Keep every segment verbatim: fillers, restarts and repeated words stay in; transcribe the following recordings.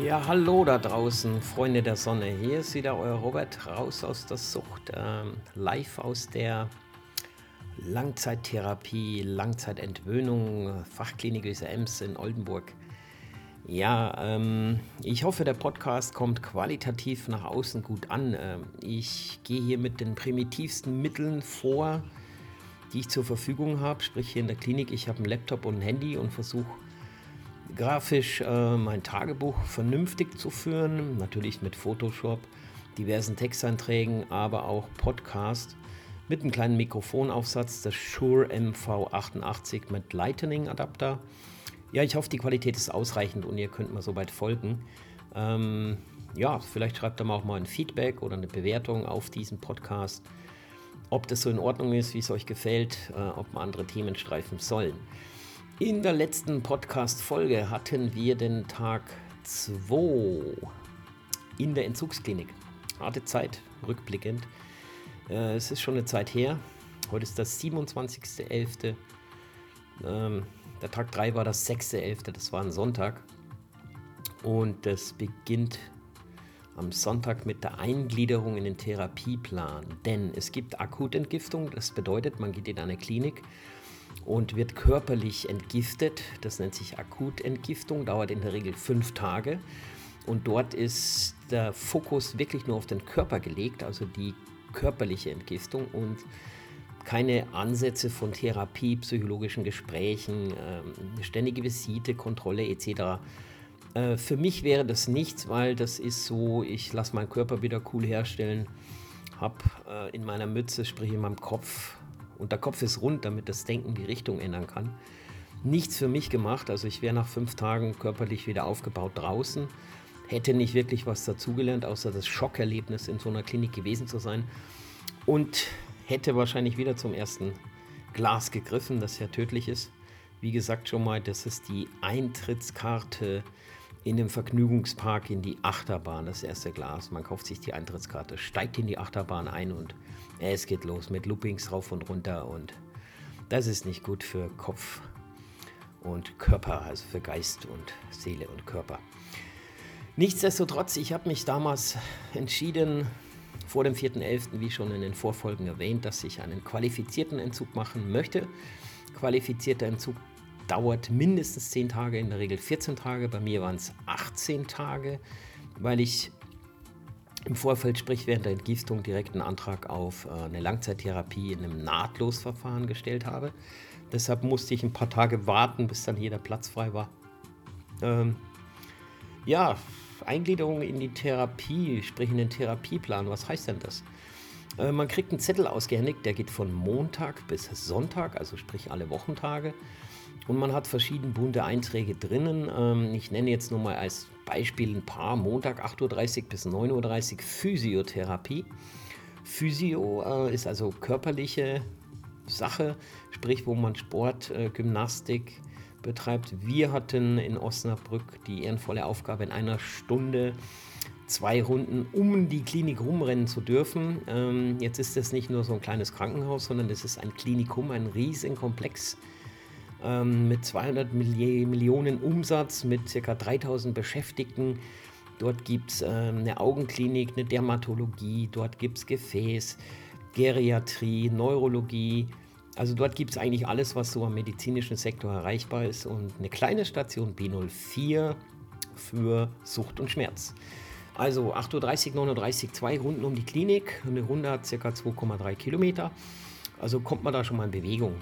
Ja, hallo da draußen, Freunde der Sonne. Hier ist wieder euer Robert, raus aus der Sucht, ähm, live aus der Langzeittherapie, Langzeitentwöhnung, Fachklinik Weser Ems in Oldenburg. Ja, ähm, ich hoffe, der Podcast kommt qualitativ nach außen gut an. Ähm, ich gehe hier mit den primitivsten Mitteln vor, die ich zur Verfügung habe, sprich hier in der Klinik. Ich habe einen Laptop und ein Handy und versuche grafisch äh, mein Tagebuch vernünftig zu führen, natürlich mit Photoshop, diversen Texteinträgen, aber auch Podcast mit einem kleinen Mikrofonaufsatz, das Shure M V achtundachtzig mit Lightning Adapter. Ja, ich hoffe, die Qualität ist ausreichend und ihr könnt mir soweit folgen. Ähm, ja, vielleicht schreibt ihr mir auch mal ein Feedback oder eine Bewertung auf diesen Podcast, ob das so in Ordnung ist, wie es euch gefällt, äh, ob wir andere Themen streifen sollen. In der letzten Podcast-Folge hatten wir den Tag zwei in der Entzugsklinik. Harte Zeit, rückblickend. Äh, es ist schon eine Zeit her. Heute ist das siebenundzwanzigster elfter Ähm, der Tag drei war das sechster elfter Das war ein Sonntag. Und das beginnt am Sonntag mit der Eingliederung in den Therapieplan. Denn es gibt Akutentgiftung. Das bedeutet, man geht in eine Klinik und wird körperlich entgiftet. Das nennt sich Akutentgiftung, dauert in der Regel fünf Tage. Und dort ist der Fokus wirklich nur auf den Körper gelegt, also die körperliche Entgiftung und keine Ansätze von Therapie, psychologischen Gesprächen, äh, ständige Visite, Kontrolle et cetera. Äh, für mich wäre das nichts, weil das ist so, ich lasse meinen Körper wieder cool herstellen, habe äh, in meiner Mütze, sprich in meinem Kopf, und der Kopf ist rund, damit das Denken die Richtung ändern kann. Nichts für mich gemacht, also ich wäre nach fünf Tagen körperlich wieder aufgebaut draußen, hätte nicht wirklich was dazugelernt, außer das Schockerlebnis in so einer Klinik gewesen zu sein und hätte wahrscheinlich wieder zum ersten Glas gegriffen, das ja tödlich ist. Wie gesagt schon mal, das ist die Eintrittskarte in dem Vergnügungspark in die Achterbahn, das erste Glas. Man kauft sich die Eintrittskarte, steigt in die Achterbahn ein und es geht los mit Loopings rauf und runter und das ist nicht gut für Kopf und Körper, also für Geist und Seele und Körper. Nichtsdestotrotz, ich habe mich damals entschieden, vor dem vierten elften wie schon in den Vorfolgen erwähnt, dass ich einen qualifizierten Entzug machen möchte. Qualifizierter Entzug dauert mindestens zehn Tage, in der Regel vierzehn Tage. Bei mir waren es achtzehn Tage, weil ich im Vorfeld, sprich während der Entgiftung, direkt einen Antrag auf eine Langzeittherapie in einem Nahtlosverfahren gestellt habe. Deshalb musste ich ein paar Tage warten, bis dann jeder Platz frei war. Ähm, ja, Eingliederung in die Therapie, sprich in den Therapieplan, was heißt denn das? Äh, man kriegt einen Zettel ausgehändigt, der geht von Montag bis Sonntag, also sprich alle Wochentage. Und man hat verschiedene bunte Einträge drinnen. Ähm, ich nenne jetzt nur mal als Beispiel ein paar. Montag acht Uhr dreißig bis neun Uhr dreißig Physiotherapie. Physio äh, ist also körperliche Sache, sprich wo man Sport, äh, Gymnastik betreibt. Wir hatten in Osnabrück die ehrenvolle Aufgabe, in einer Stunde zwei Runden um die Klinik rumrennen zu dürfen. Ähm, jetzt ist das nicht nur so ein kleines Krankenhaus, sondern das ist ein Klinikum, ein riesen Komplex mit zweihundert Millionen Umsatz, mit ca. dreitausend Beschäftigten. Dort gibt es äh, eine Augenklinik, eine Dermatologie, dort gibt es Gefäß, Geriatrie, Neurologie. Also dort gibt es eigentlich alles, was so am medizinischen Sektor erreichbar ist. Und eine kleine Station B null vier für Sucht und Schmerz. Also acht Uhr dreißig, neun Uhr dreißig, zwei Runden um die Klinik. Eine Runde hat ca. zwei Komma drei Kilometer. Also kommt man da schon mal in Bewegung.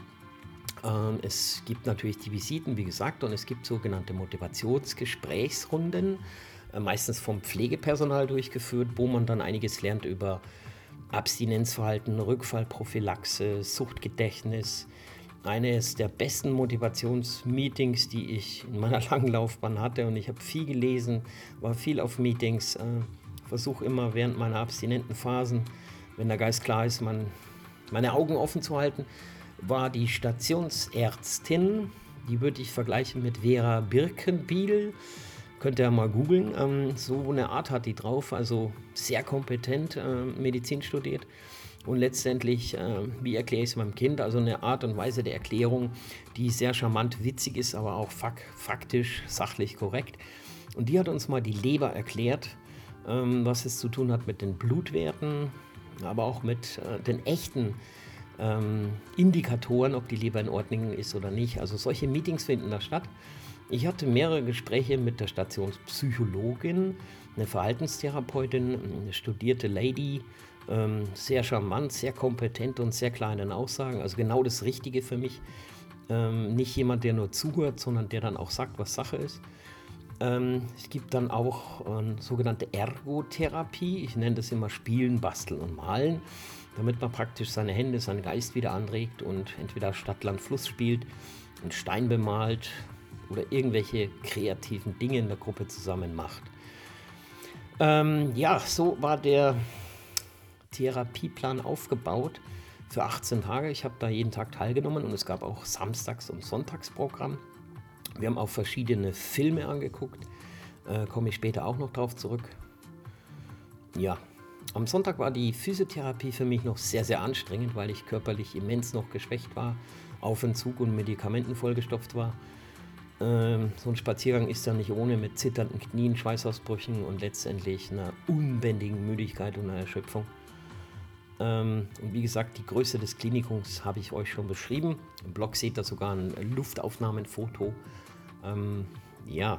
Es gibt natürlich die Visiten, wie gesagt, und es gibt sogenannte Motivationsgesprächsrunden, meistens vom Pflegepersonal durchgeführt, wo man dann einiges lernt über Abstinenzverhalten, Rückfallprophylaxe, Suchtgedächtnis. Eines der besten Motivationsmeetings, die ich in meiner langen Laufbahn hatte, und ich habe viel gelesen, war viel auf Meetings, versuche immer während meiner abstinenten Phasen, wenn der Geist klar ist, man, meine Augen offen zu halten, war die Stationsärztin, die würde ich vergleichen mit Vera Birkenbiel, könnt ihr mal googeln, ähm, so eine Art hat die drauf, also sehr kompetent, äh, Medizin studiert und letztendlich, äh, wie erkläre ich es meinem Kind, also eine Art und Weise der Erklärung, die sehr charmant, witzig ist, aber auch fak- faktisch, sachlich korrekt. Und die hat uns mal die Leber erklärt, ähm, was es zu tun hat mit den Blutwerten, aber auch mit äh, den echten ähm, Indikatoren, ob die Leber in Ordnung ist oder nicht. Also solche Meetings finden da statt. Ich hatte mehrere Gespräche mit der Stationspsychologin, eine Verhaltenstherapeutin, eine studierte Lady, ähm, sehr charmant, sehr kompetent und sehr klar in den Aussagen. Also genau das Richtige für mich. Ähm, nicht jemand, der nur zuhört, sondern der dann auch sagt, was Sache ist. Ähm, es gibt dann auch äh, sogenannte Ergotherapie. Ich nenne das immer Spielen, Basteln und Malen, damit man praktisch seine Hände, seinen Geist wieder anregt und entweder Stadt, Land, Fluss spielt, einen Stein bemalt oder irgendwelche kreativen Dinge in der Gruppe zusammen macht. Ähm, ja, so war der Therapieplan aufgebaut für achtzehn Tage. Ich habe da jeden Tag teilgenommen und es gab auch Samstags- und Sonntagsprogramm. Wir haben auch verschiedene Filme angeguckt, äh, komme ich später auch noch drauf zurück. Ja, am Sonntag war die Physiotherapie für mich noch sehr, sehr anstrengend, weil ich körperlich immens noch geschwächt war, auf Entzug und Medikamenten vollgestopft war. Ähm, so ein Spaziergang ist ja nicht ohne, mit zitternden Knien, Schweißausbrüchen und letztendlich einer unbändigen Müdigkeit und einer Erschöpfung. Ähm, und wie gesagt, die Größe des Klinikums habe ich euch schon beschrieben. Im Blog seht ihr sogar ein Luftaufnahmenfoto. Ähm, ja,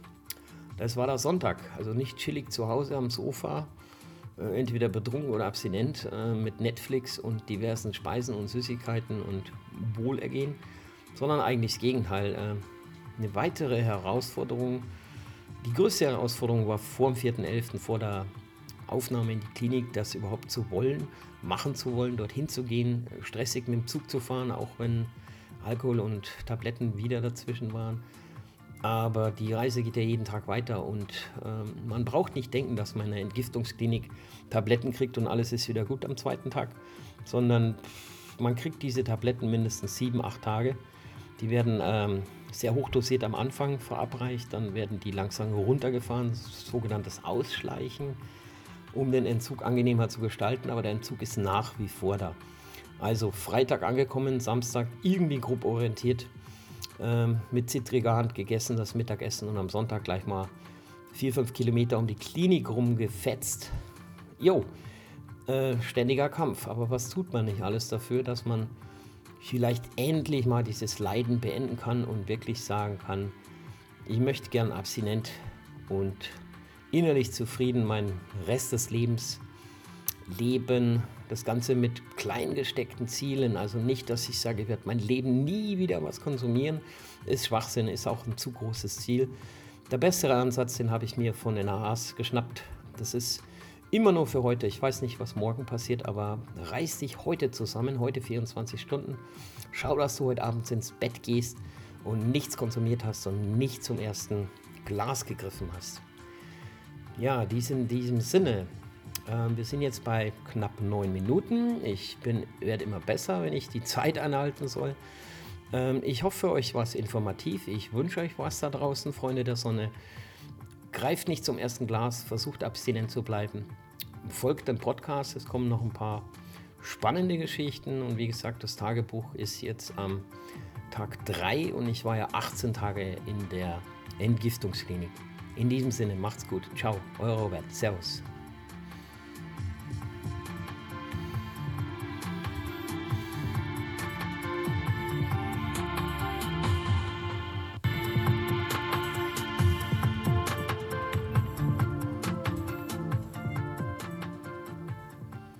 das war der Sonntag. Also nicht chillig zu Hause am Sofa, äh, entweder betrunken oder abstinent, äh, mit Netflix und diversen Speisen und Süßigkeiten und Wohlergehen, sondern eigentlich das Gegenteil. Äh, eine weitere Herausforderung, die größte Herausforderung war vor dem vierten elften, vor der Aufnahme in die Klinik, das überhaupt zu wollen, machen zu wollen, dorthin zu gehen, stressig mit dem Zug zu fahren, auch wenn Alkohol und Tabletten wieder dazwischen waren. Aber die Reise geht ja jeden Tag weiter und ähm, man braucht nicht denken, dass man in der Entgiftungsklinik Tabletten kriegt und alles ist wieder gut am zweiten Tag, sondern man kriegt diese Tabletten mindestens sieben, acht Tage. Die werden ähm, sehr hochdosiert am Anfang verabreicht, dann werden die langsam runtergefahren, sogenanntes Ausschleichen, um den Entzug angenehmer zu gestalten, aber der Entzug ist nach wie vor da. Also Freitag angekommen, Samstag irgendwie grob orientiert, ähm, mit zittriger Hand gegessen, das Mittagessen und am Sonntag gleich mal vier, fünf Kilometer um die Klinik rumgefetzt. Jo, äh, ständiger Kampf, aber was tut man nicht alles dafür, dass man vielleicht endlich mal dieses Leiden beenden kann und wirklich sagen kann, ich möchte gern abstinent und innerlich zufrieden meinen Rest des Lebens leben. Das Ganze mit klein gesteckten Zielen, also nicht, dass ich sage, ich werde mein Leben nie wieder was konsumieren, ist Schwachsinn, ist auch ein zu großes Ziel. Der bessere Ansatz, den habe ich mir von den A As geschnappt. Das ist immer nur für heute. Ich weiß nicht, was morgen passiert, aber reiß dich heute zusammen, heute vierundzwanzig Stunden. Schau, dass du heute abends ins Bett gehst und nichts konsumiert hast und nicht zum ersten Glas gegriffen hast. Ja, dies in diesem Sinne. Äh, wir sind jetzt bei knapp neun Minuten. Ich bin, werde immer besser, wenn ich die Zeit einhalten soll. Ähm, ich hoffe, für euch war es informativ. Ich wünsche euch was da draußen, Freunde der Sonne. Greift nicht zum ersten Glas, versucht abstinent zu bleiben. Folgt dem Podcast, es kommen noch ein paar spannende Geschichten. Und wie gesagt, das Tagebuch ist jetzt am Tag drei und ich war ja achtzehn Tage in der Entgiftungsklinik. In diesem Sinne, macht's gut. Ciao, euer Robert. Servus.